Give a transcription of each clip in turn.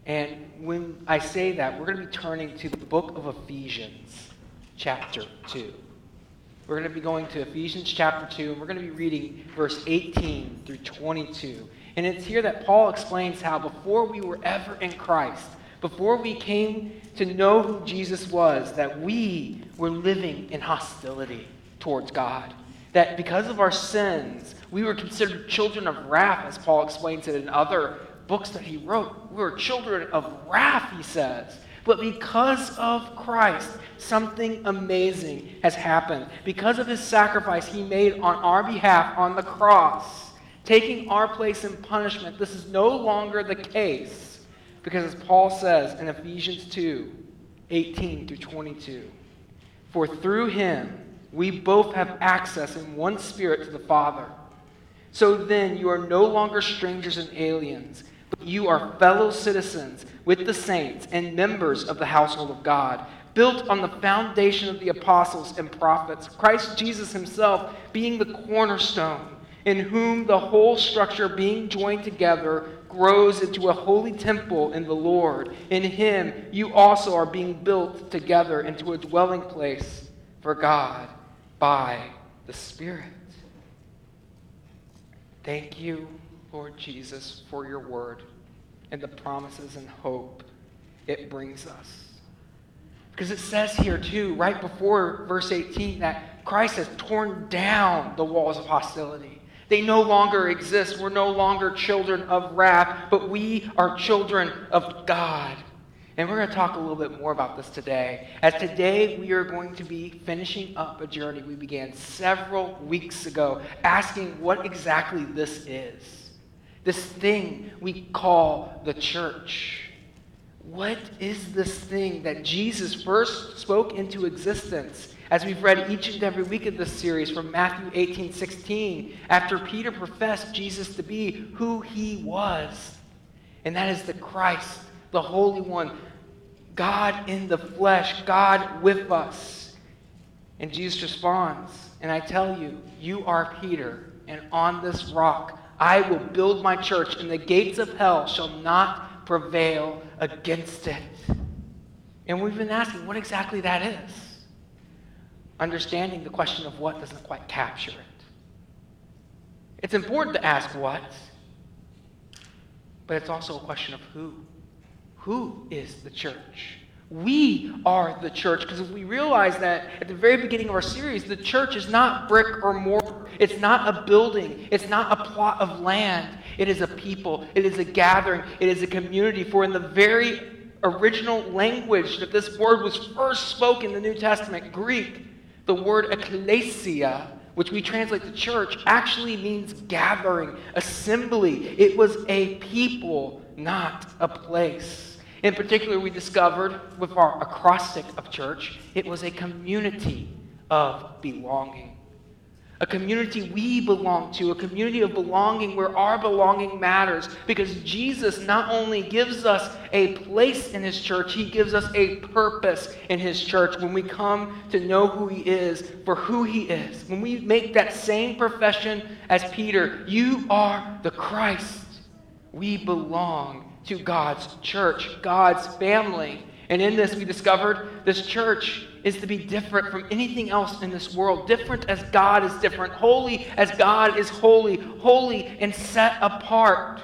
And when I say that, we're going to be turning to the book of Ephesians, chapter 2. We're going to be going to Ephesians chapter 2, and we're going to be reading verse 18 through 22. And it's here that Paul explains how before we were ever in Christ, before we came to know who Jesus was, that we were living in hostility towards God. That because of our sins, we were considered children of wrath, as Paul explains it in other books that he wrote. We were children of wrath, he says. But because of Christ, something amazing has happened. Because of his sacrifice he made on our behalf on the cross, taking our place in punishment, this is no longer the case. Because as Paul says in Ephesians 2, 18 through 22, for through him we both have access in one spirit to the Father. So then you are no longer strangers and aliens, but you are fellow citizens with the saints and members of the household of God, built on the foundation of the apostles and prophets, Christ Jesus himself being the cornerstone, in whom the whole structure being joined together grows into a holy temple in the Lord. In him you also are being built together into a dwelling place for God by the Spirit. Thank you, Lord Jesus, for your word and the promises and hope it brings us. Because it says here too, right before verse 18, that Christ has torn down the walls of hostility. They no longer exist. We're no longer children of wrath, but we are children of God. And we're going to talk a little bit more about this today. As today we are going to be finishing up a journey we began several weeks ago, asking what exactly this is. This thing we call the church. What is this thing that Jesus first spoke into existence? As we've read each and every week of this series from Matthew 18:16, after Peter professed Jesus to be who he was. And that is the Christ, the Holy One, God in the flesh, God with us. And Jesus responds, and I tell you, you are Peter, and on this rock I will build my church, and the gates of hell shall not prevail against it. And we've been asking what exactly that is. Understanding the question of what doesn't quite capture it. It's important to ask what, but it's also a question of who. Who is the church? We are the church, because we realize that at the very beginning of our series, the church is not brick or mortar. It's not a building. It's not a plot of land. It is a people. It is a gathering. It is a community. For in the very original language that this word was first spoken in the New Testament, Greek, the word ecclesia, which we translate to church, actually means gathering, assembly. It was a people, not a place. In particular, we discovered with our acrostic of church, it was a community of belonging. A community we belong to, a community of belonging where our belonging matters. Because Jesus not only gives us a place in his church, he gives us a purpose in his church when we come to know who he is for who he is. When we make that same profession as Peter, you are the Christ. We belong to God's church, God's family. And in this, we discovered this church is to be different from anything else in this world. Different as God is different. Holy as God is holy. Holy and set apart.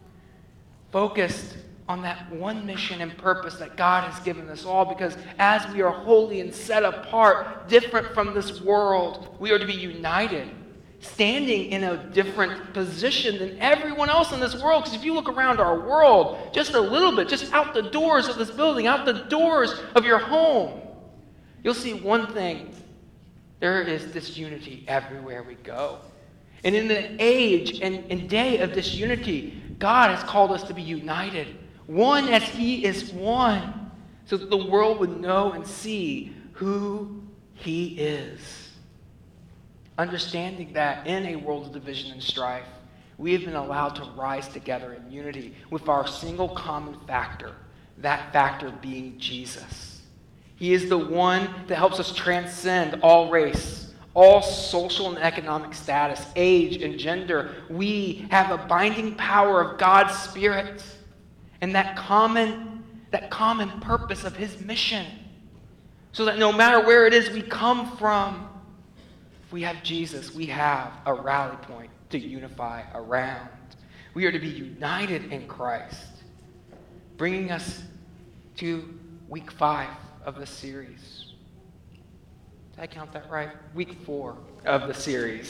Focused on that one mission and purpose that God has given us all. Because as we are holy and set apart, different from this world, we are to be united. Standing in a different position than everyone else in this world. Because if you look around our world, just a little bit, just out the doors of this building, out the doors of your home, you'll see one thing. There is disunity everywhere we go. And in the age and day of disunity, God has called us to be united. One as he is one. So that the world would know and see who he is. Understanding that in a world of division and strife, we have been allowed to rise together in unity with our single common factor, that factor being Jesus. He is the one that helps us transcend all race, all social and economic status, age and gender. We have a binding power of God's Spirit. and that common purpose of his mission. So that no matter where it is we come from, if we have Jesus, we have a rally point to unify around. We are to be united in Christ, bringing us to week 5 of the series. Did I count that right? Week 4 of the series.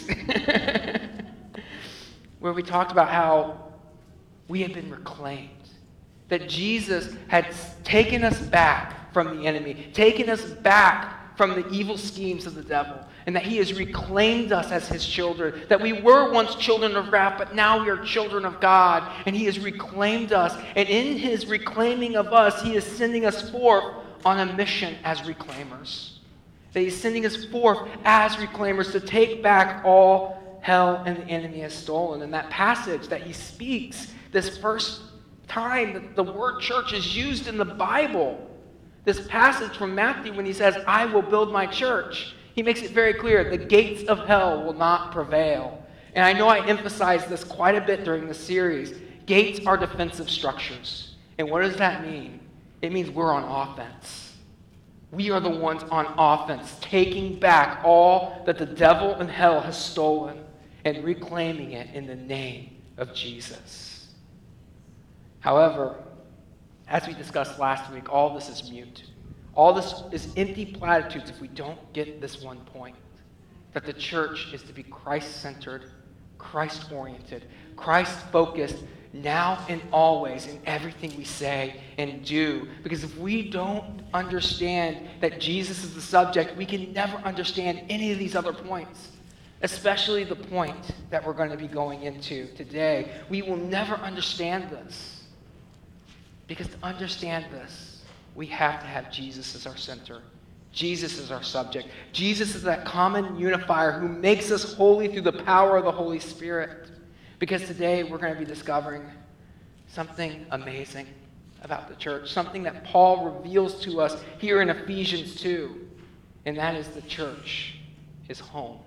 Where we talked about how we had been reclaimed. That Jesus had taken us back from the enemy, taken us back from the evil schemes of the devil, and that he has reclaimed us as his children. That we were once children of wrath, but now we are children of God, and he has reclaimed us. And in his reclaiming of us, he is sending us forth on a mission as reclaimers. That he's sending us forth as reclaimers to take back all hell and the enemy has stolen. And that passage that he speaks, this first time that the word church is used in the Bible, this passage from Matthew when he says, I will build my church, he makes it very clear, the gates of hell will not prevail. And I know I emphasized this quite a bit during the series. Gates are defensive structures. And what does that mean? It means we're on offense. We are the ones on offense, taking back all that the devil and hell has stolen and reclaiming it in the name of Jesus. However, as we discussed last week, all this is mute. All this is empty platitudes if we don't get this one point, that the church is to be Christ-centered, Christ-oriented, Christ-focused now and always in everything we say and do. Because if we don't understand that Jesus is the subject, we can never understand any of these other points, especially the point that we're going to be going into today. We will never understand this. Because to understand this, we have to have Jesus as our center. Jesus is our subject. Jesus is that common unifier who makes us holy through the power of the Holy Spirit. Because today we're going to be discovering something amazing about the church, something that Paul reveals to us here in Ephesians 2, and that is the church is home.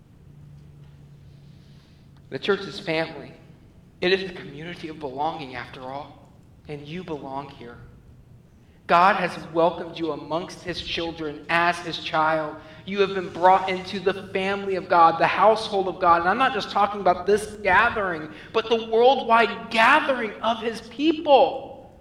The church is family. It is the community of belonging, after all. And you belong here. God has welcomed you amongst his children as his child. You have been brought into the family of God, the household of God. And I'm not just talking about this gathering, but the worldwide gathering of his people.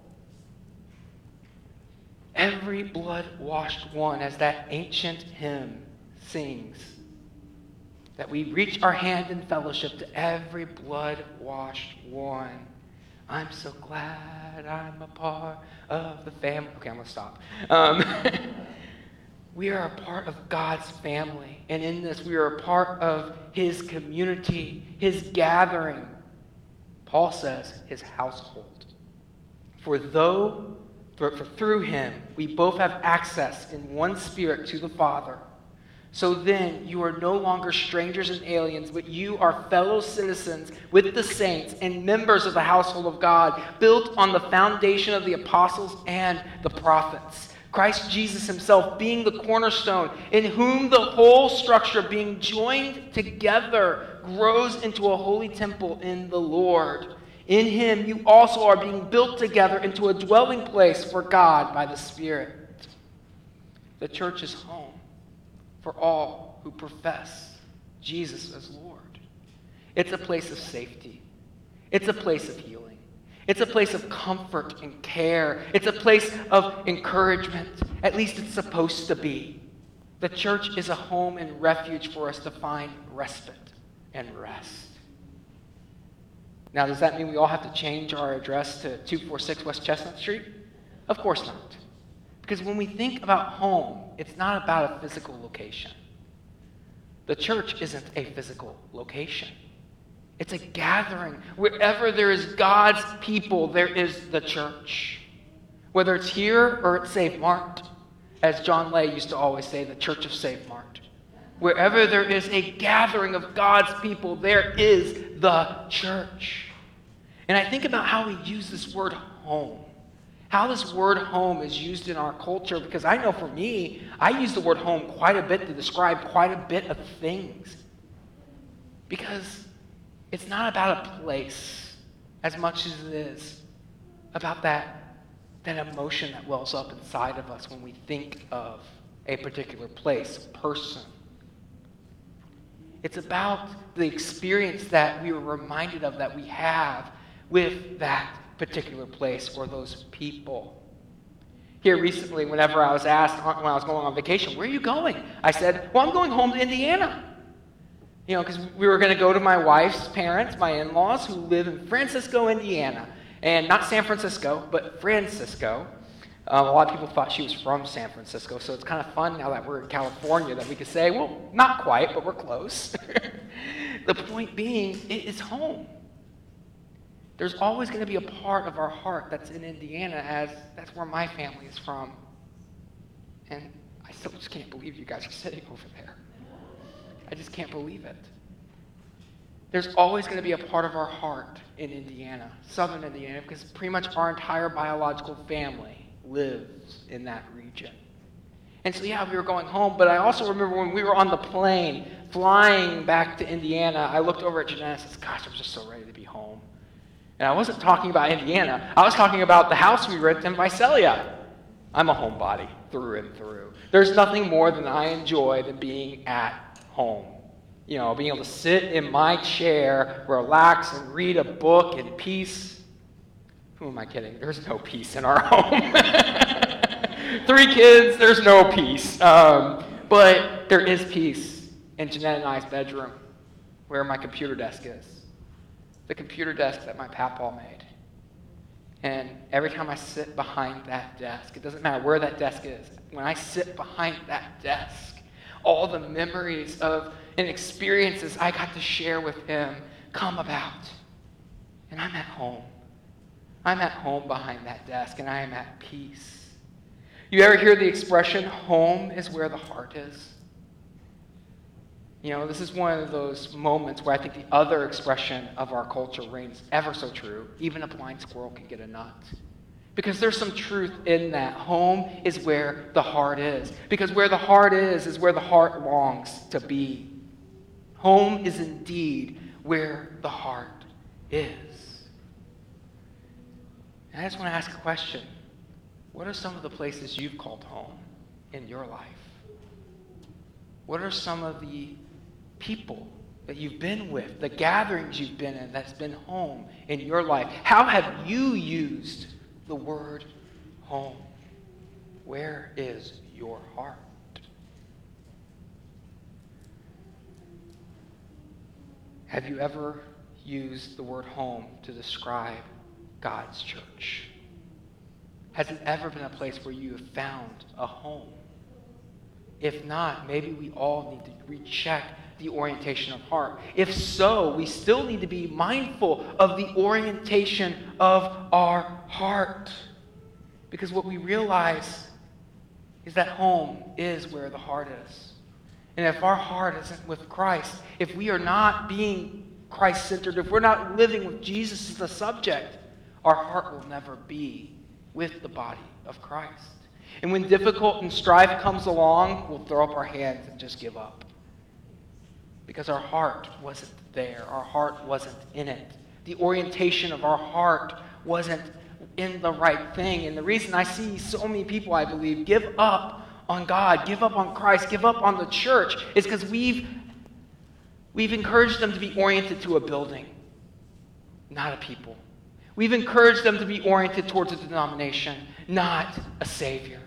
Every blood-washed one, as that ancient hymn sings, that we reach our hand in fellowship to every blood-washed one. I'm so glad I'm a part of the family. Okay, I'm going to stop. We are a part of God's family. And in this, we are a part of his community, his gathering. Paul says his household. For through him, we both have access in one spirit to the Father. So then, you are no longer strangers and aliens, but you are fellow citizens with the saints and members of the household of God, built on the foundation of the apostles and the prophets. Christ Jesus himself being the cornerstone, in whom the whole structure being joined together grows into a holy temple in the Lord. In him you also are being built together into a dwelling place for God by the Spirit. The church is home for all who profess Jesus as Lord. It's a place of safety. It's a place of healing. It's a place of comfort and care. It's a place of encouragement. At least it's supposed to be. The church is a home and refuge for us to find respite and rest. Now, does that mean we all have to change our address to 246 West Chestnut Street? Of course not. Because when we think about home, it's not about a physical location. The church isn't a physical location. It's a gathering. Wherever there is God's people, there is the church. Whether it's here or at Save Mart, as John Lay used to always say, the Church of Save Mart. Wherever there is a gathering of God's people, there is the church. And I think about how we use this word home. How this word home is used in our culture, because I know for me, I use the word home quite a bit to describe quite a bit of things. Because it's not about a place as much as it is about that emotion that wells up inside of us when we think of a particular place, person. It's about the experience that we were reminded of that we have with that particular place or those people. Here recently, whenever I was asked when I was going on vacation, where are you going? I said, well, I'm going home to Indiana. Because we were going to go to my wife's parents, my in-laws, who live in Francisco, Indiana. And not San Francisco, but Francisco. A lot of people thought she was from San Francisco, so it's kind of fun now that we're in California that we could say, well, not quite, but we're close. The point being, it is home. There's always going to be a part of our heart that's in Indiana, as that's where my family is from. And I still just can't believe you guys are sitting over there. I just can't believe it. There's always going to be a part of our heart in Indiana, southern Indiana, because pretty much our entire biological family lives in that region. And so, yeah, we were going home, but I also remember when we were on the plane flying back to Indiana, I looked over at Jeanette and said, gosh, I'm just so ready to be home. And I wasn't talking about Indiana. I was talking about the house we rented in Visalia. I'm a homebody through and through. There's nothing more than I enjoy than being at home. Being able to sit in my chair, relax, and read a book in peace. Who am I kidding? There's no peace in our home. 3 kids, there's no peace. But there is peace in Jeanette and I's bedroom, where my computer desk is. The computer desk that my papaw made. And every time I sit behind that desk, it doesn't matter where that desk is, when I sit behind that desk, all the memories of and experiences I got to share with him come about. And I'm at home. I'm at home behind that desk, and I am at peace. You ever hear the expression, home is where the heart is? This is one of those moments where I think the other expression of our culture reigns ever so true. Even a blind squirrel can get a nut. Because there's some truth in that. Home is where the heart is. Because where the heart is where the heart longs to be. Home is indeed where the heart is. And I just want to ask a question. What are some of the places you've called home in your life? What are some of the people that you've been with, the gatherings you've been in that's been home in your life? How have you used the word home? Where is your heart? Have you ever used the word home to describe God's church? Has it ever been a place where you have found a home? If not, maybe we all need to recheck the orientation of heart. If so, we still need to be mindful of the orientation of our heart. Because what we realize is that home is where the heart is. And if our heart isn't with Christ, if we are not being Christ-centered, if we're not living with Jesus as the subject, our heart will never be with the body of Christ. And when difficult and strife comes along, we'll throw up our hands and just give up. Because our heart wasn't there. Our heart wasn't in it. The orientation of our heart wasn't in the right thing. And the reason I see so many people, I believe, give up on God, give up on Christ, give up on the church is because we've encouraged them to be oriented to a building, not a people. We've encouraged them to be oriented towards a denomination, not a Savior.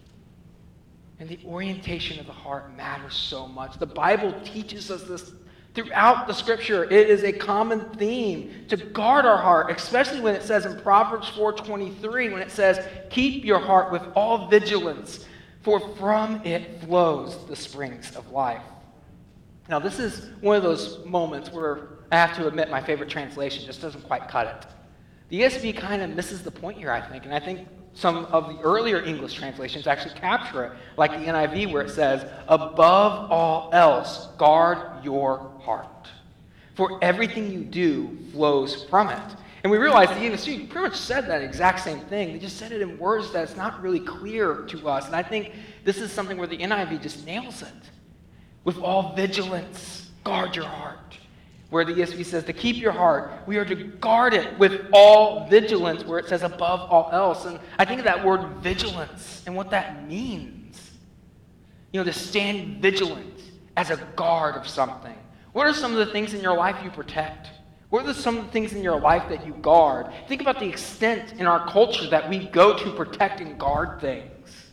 And the orientation of the heart matters so much. The Bible teaches us this throughout the Scripture. It is a common theme to guard our heart, especially when it says in Proverbs 4:23, when it says, keep your heart with all vigilance, for from it flows the springs of life. Now, this is one of those moments where I have to admit my favorite translation just doesn't quite cut it. The ESV kind of misses the point here, I think, and I think some of the earlier English translations actually capture it, like the NIV where it says, above all else, guard your heart, for everything you do flows from it. And we realize the ESV pretty much said that exact same thing. They just said it in words that's not really clear to us. And I think this is something where the NIV just nails it. With all vigilance, guard your heart. where the ESV says to keep your heart. We are to guard it with all vigilance, where it says above all else. And I think of that word vigilance and what that means. To stand vigilant as a guard of something. What are some of the things in your life you protect? What are some of the things in your life that you guard? Think about the extent in our culture that we go to protect and guard things.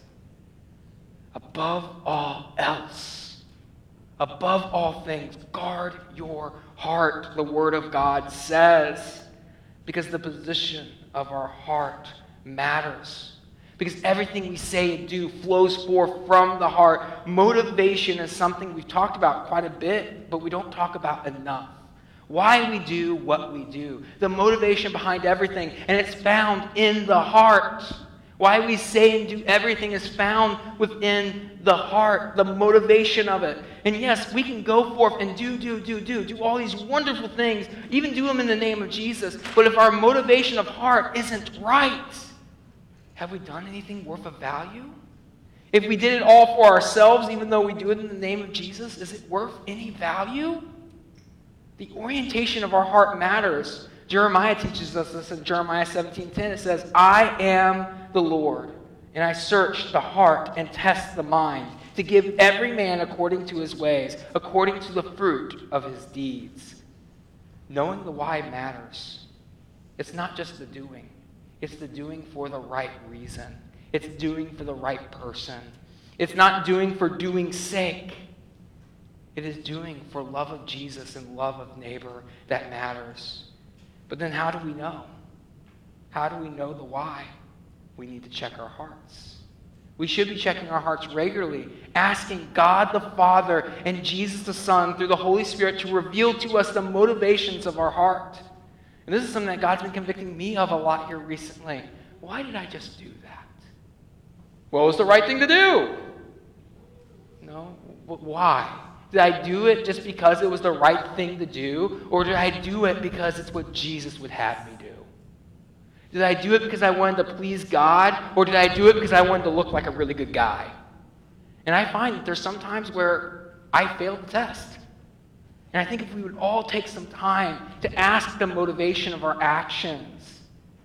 Above all else, above all things, guard your heart, the Word of God says, because the position of our heart matters. Because everything we say and do flows forth from the heart. Motivation is something we've talked about quite a bit, but we don't talk about enough. Why we do what we do. The motivation behind everything, and it's found in the heart. Why we say and do everything is found within the heart, the motivation of it. And yes, we can go forth and do all these wonderful things, even do them in the name of Jesus. But if our motivation of heart isn't right, have we done anything worth of value? If we did it all for ourselves, even though we do it in the name of Jesus, is it worth any value? The orientation of our heart matters. Jeremiah teaches us this in Jeremiah 17:10. It says, I am the Lord, and I search the heart and test the mind, to give every man according to his ways, according to the fruit of his deeds. Knowing the why matters. It's not just the doing. It's the doing for the right reason. It's doing for the right person. It's not doing for doing's sake. It is doing for love of Jesus and love of neighbor that matters. But then how do we know? How do we know the why? We need to check our hearts. We should be checking our hearts regularly, asking God the Father and Jesus the Son through the Holy Spirit to reveal to us the motivations of our heart. And this is something that God's been convicting me of a lot here recently. Why did I just do that? Well, it was the right thing to do. No, but why? Did I do it just because it was the right thing to do? Or did I do it because it's what Jesus would have me do? Did I do it because I wanted to please God? Or did I do it because I wanted to look like a really good guy? And I find that there's some times where I failed the test. And I think if we would all take some time to ask the motivation of our actions,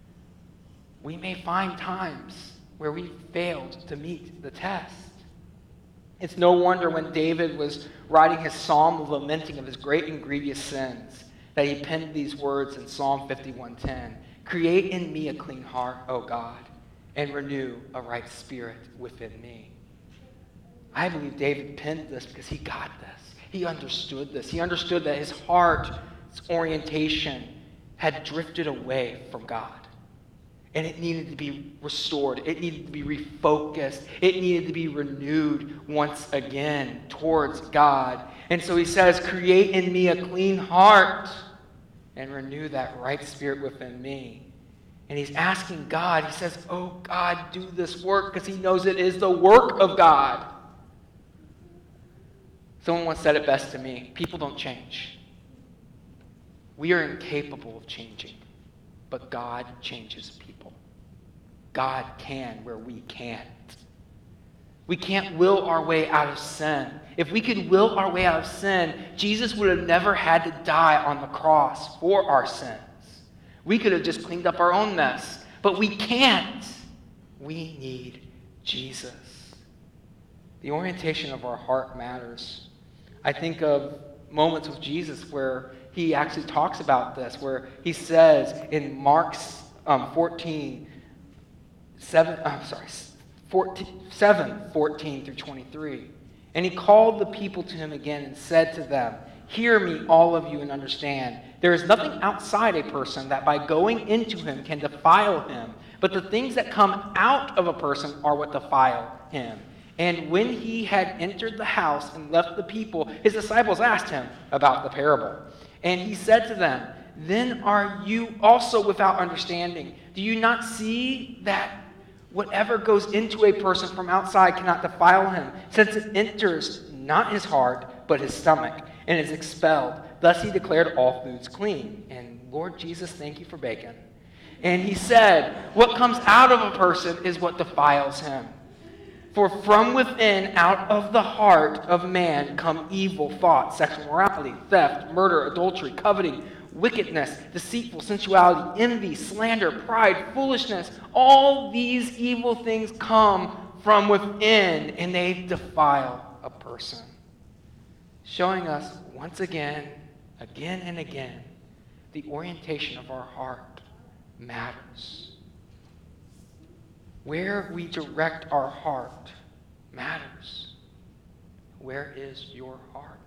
we may find times where we failed to meet the test. It's no wonder when David was writing his psalm of lamenting of his great and grievous sins that he penned these words in Psalm 51:10. Create in me a clean heart, O God, and renew a right spirit within me. I believe David penned this because he got this. He understood this. He understood that his heart's orientation had drifted away from God. And it needed to be restored. It needed to be refocused. It needed to be renewed once again towards God. And so he says, create in me a clean heart and renew that right spirit within me. And he's asking God, he says, oh God, do this work, because he knows it is the work of God. Someone once said it best to me, people don't change. We are incapable of changing, but God changes people. God can where we can't. We can't will our way out of sin. If we could will our way out of sin, Jesus would have never had to die on the cross for our sins. We could have just cleaned up our own mess, but we can't. We need Jesus. The orientation of our heart matters. I think of moments with Jesus where he actually talks about this, where he says in Mark 14 through 23, and he called the people to him again and said to them, hear me, all of you, and understand. There is nothing outside a person that by going into him can defile him, but the things that come out of a person are what defile him. And when he had entered the house and left the people, his disciples asked him about the parable. And he said to them, then are you also without understanding? Do you not see that whatever goes into a person from outside cannot defile him, since it enters not his heart, but his stomach, and is expelled? Thus he declared all foods clean. And Lord Jesus, thank you for bacon. And he said, what comes out of a person is what defiles him. For from within, out of the heart of man, come evil thoughts, sexual immorality, theft, murder, adultery, coveting, wickedness, deceitful sensuality, envy, slander, pride, foolishness. All these evil things come from within, and they defile a person. Showing us once again and again, the orientation of our heart matters. Where we direct our heart matters. Where is your heart?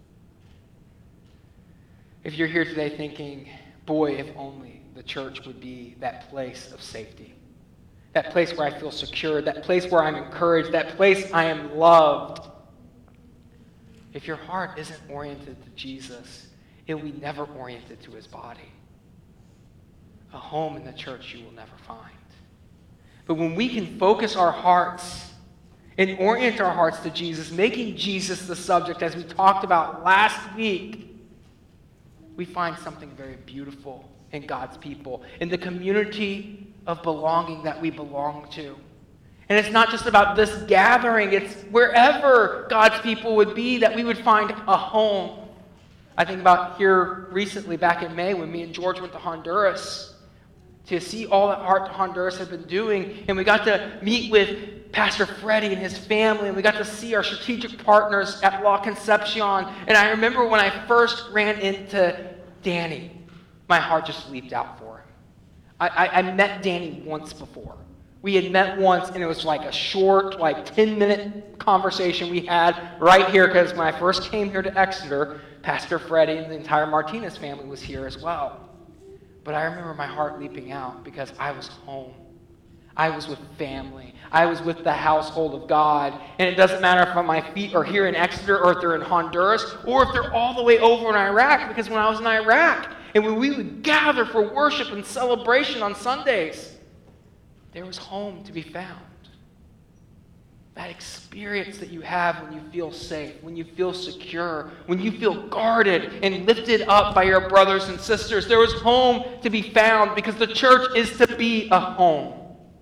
If you're here today thinking, boy, if only the church would be that place of safety, that place where I feel secure, that place where I'm encouraged, that place I am loved. If your heart isn't oriented to Jesus, it will be never oriented to his body. A home in the church you will never find. But when we can focus our hearts and orient our hearts to Jesus, making Jesus the subject, as we talked about last week, we find something very beautiful in God's people, in the community of belonging that we belong to. And it's not just about this gathering, it's wherever God's people would be that we would find a home. I think about here recently, back in May, when me and George went to Honduras, to see all that Heart to Honduras had been doing. And we got to meet with Pastor Freddie and his family, and we got to see our strategic partners at La Concepcion. And I remember when I first ran into Danny, my heart just leaped out for him. I met Danny once before. We had met once, and it was like a short, 10-minute conversation we had right here, because when I first came here to Exeter, Pastor Freddie and the entire Martinez family was here as well. But I remember my heart leaping out because I was home. I was with family. I was with the household of God. And it doesn't matter if my feet are here in Exeter or if they're in Honduras or if they're all the way over in Iraq, because when I was in Iraq and when we would gather for worship and celebration on Sundays, there was home to be found. That experience that you have when you feel safe, when you feel secure, when you feel guarded and lifted up by your brothers and sisters. There is home to be found because the church is to be a home.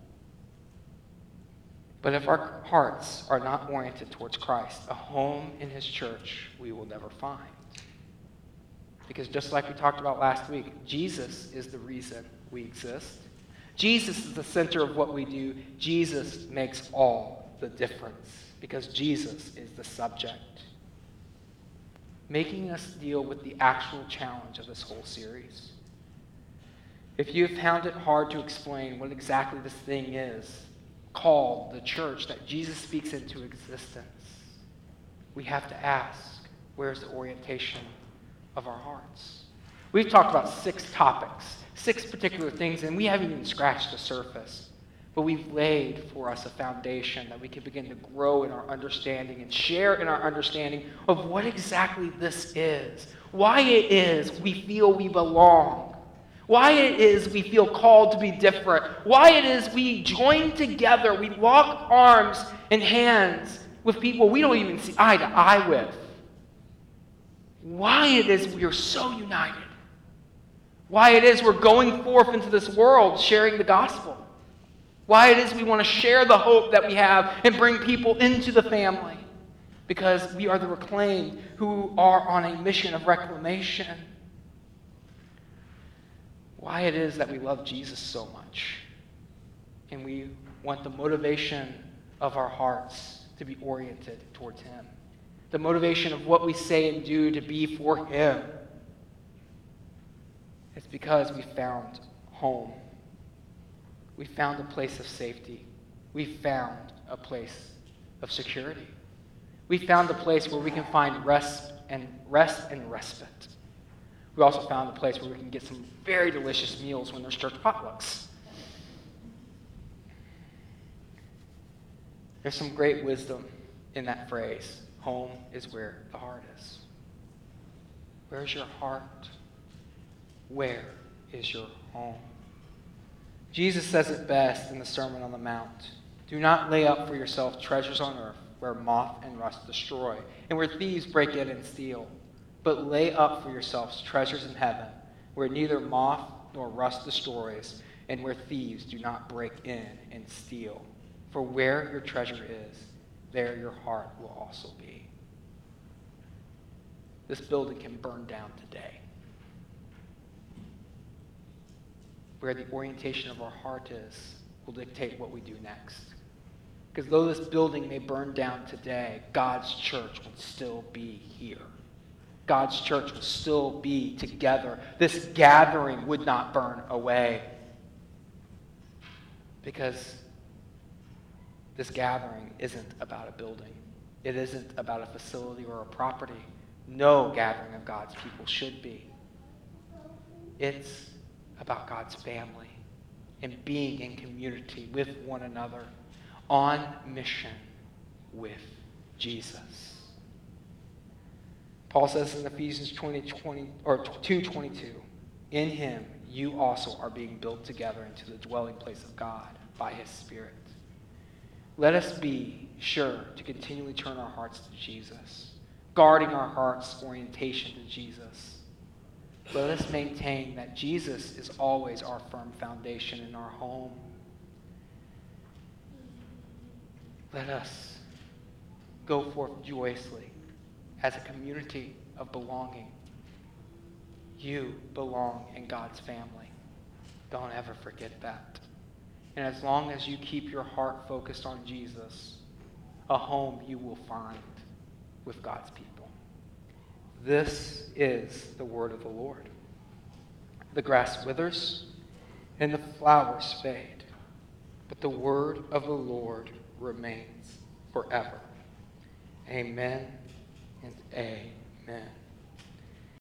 But if our hearts are not oriented towards Christ, a home in his church we will never find. Because just like we talked about last week, Jesus is the reason we exist. Jesus is the center of what we do. Jesus makes all the difference because Jesus is the subject, making us deal with the actual challenge of this whole series. If you have found it hard to explain what exactly this thing is called the church that Jesus speaks into existence, we have to ask, where's the orientation of our hearts? We've talked about 6 topics, 6 particular things, and we haven't even scratched the surface. But we've laid for us a foundation that we can begin to grow in our understanding and share in our understanding of what exactly this is, why it is we feel we belong, why it is we feel called to be different, why it is we join together, we lock arms and hands with people we don't even see eye to eye with, why it is we are so united, why it is we're going forth into this world sharing the gospel. Why it is we want to share the hope that we have and bring people into the family. Because we are the reclaimed who are on a mission of reclamation. Why it is that we love Jesus so much. And we want the motivation of our hearts to be oriented towards him. The motivation of what we say and do to be for him. It's because we found home. We found a place of safety. We found a place of security. We found a place where we can find rest and respite. We also found a place where we can get some very delicious meals when there's church potlucks. There's some great wisdom in that phrase. Home is where the heart is. Where's your heart? Where is your home? Jesus says it best in the Sermon on the Mount. Do not lay up for yourself treasures on earth where moth and rust destroy, and where thieves break in and steal. But lay up for yourselves treasures in heaven, where neither moth nor rust destroys, and where thieves do not break in and steal. For where your treasure is, there your heart will also be. This building can burn down today. Where the orientation of our heart is will dictate what we do next. Because though this building may burn down today, God's church will still be here. God's church will still be together. This gathering would not burn away. Because this gathering isn't about a building. It isn't about a facility or a property. No gathering of God's people should be. It's about God's family and being in community with one another on mission with Jesus. Paul says in Ephesians 2:22, in him you also are being built together into the dwelling place of God by his Spirit. Let us be sure to continually turn our hearts to Jesus, guarding our hearts' orientation to Jesus. Let us maintain that Jesus is always our firm foundation in our home. Let us go forth joyously as a community of belonging. You belong in God's family. Don't ever forget that. And as long as you keep your heart focused on Jesus, a home you will find with God's people. This is the word of the Lord. The grass withers and the flowers fade, but the word of the Lord remains forever. Amen and amen.